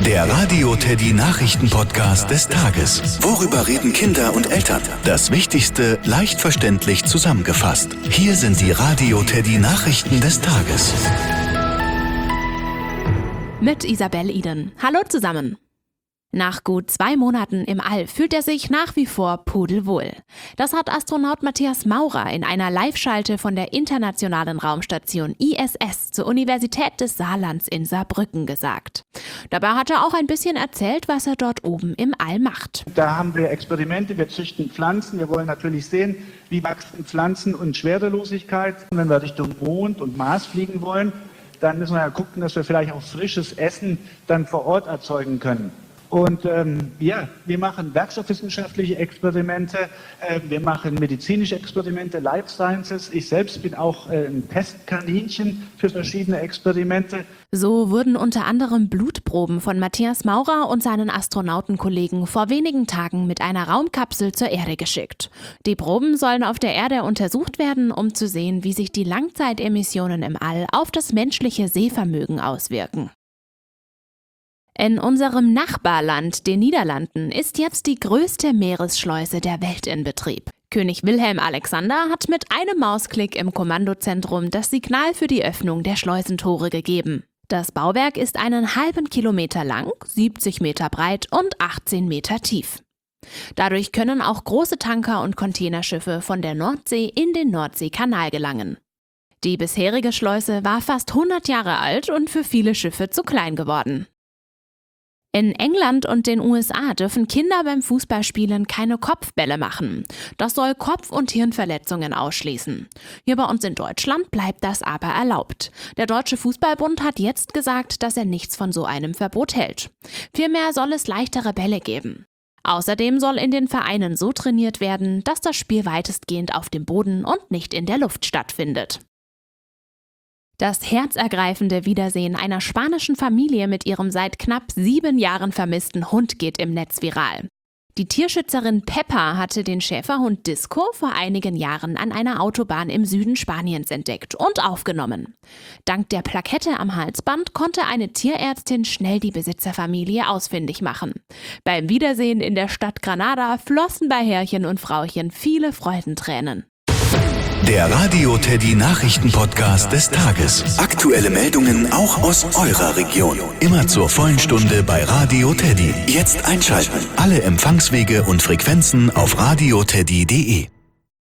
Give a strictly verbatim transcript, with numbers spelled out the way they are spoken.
Der Radio Teddy Nachrichten-Podcast des Tages. Worüber reden Kinder und Eltern? Das Wichtigste leicht verständlich zusammengefasst. Hier sind die Radio Teddy Nachrichten des Tages. Mit Isabel Iden. Hallo zusammen. Nach gut zwei Monaten im All fühlt er sich nach wie vor pudelwohl. Das hat Astronaut Matthias Maurer in einer Live-Schalte von der Internationalen Raumstation I S S zur Universität des Saarlands in Saarbrücken gesagt. Dabei hat er auch ein bisschen erzählt, was er dort oben im All macht. Da haben wir Experimente, wir züchten Pflanzen. Wir wollen natürlich sehen, wie wachsen Pflanzen und Schwerelosigkeit. Und wenn wir Richtung Mond und Mars fliegen wollen, dann müssen wir ja gucken, dass wir vielleicht auch frisches Essen dann vor Ort erzeugen können. Und ähm, ja, wir machen werkstoffwissenschaftliche Experimente, äh, wir machen medizinische Experimente, Life Sciences. Ich selbst bin auch äh, ein Testkaninchen für verschiedene Experimente. So wurden unter anderem Blutproben von Matthias Maurer und seinen Astronautenkollegen vor wenigen Tagen mit einer Raumkapsel zur Erde geschickt. Die Proben sollen auf der Erde untersucht werden, um zu sehen, wie sich die Langzeitemissionen im All auf das menschliche Sehvermögen auswirken. In unserem Nachbarland, den Niederlanden, ist jetzt die größte Meeresschleuse der Welt in Betrieb. König Wilhelm Alexander hat mit einem Mausklick im Kommandozentrum das Signal für die Öffnung der Schleusentore gegeben. Das Bauwerk ist einen halben Kilometer lang, siebzig Meter breit und achtzehn Meter tief. Dadurch können auch große Tanker und Containerschiffe von der Nordsee in den Nordseekanal gelangen. Die bisherige Schleuse war fast hundert Jahre alt und für viele Schiffe zu klein geworden. In England und den U S A dürfen Kinder beim Fußballspielen keine Kopfbälle machen. Das soll Kopf- und Hirnverletzungen ausschließen. Hier bei uns in Deutschland bleibt das aber erlaubt. Der Deutsche Fußballbund hat jetzt gesagt, dass er nichts von so einem Verbot hält. Vielmehr soll es leichtere Bälle geben. Außerdem soll in den Vereinen so trainiert werden, dass das Spiel weitestgehend auf dem Boden und nicht in der Luft stattfindet. Das herzergreifende Wiedersehen einer spanischen Familie mit ihrem seit knapp sieben Jahren vermissten Hund geht im Netz viral. Die Tierschützerin Peppa hatte den Schäferhund Disco vor einigen Jahren an einer Autobahn im Süden Spaniens entdeckt und aufgenommen. Dank der Plakette am Halsband konnte eine Tierärztin schnell die Besitzerfamilie ausfindig machen. Beim Wiedersehen in der Stadt Granada flossen bei Herrchen und Frauchen viele Freudentränen. Der Radio Teddy Nachrichten-Podcast des Tages. Aktuelle Meldungen auch aus eurer Region. Immer zur vollen Stunde bei Radio Teddy. Jetzt einschalten. Alle Empfangswege und Frequenzen auf radio teddy punkt de.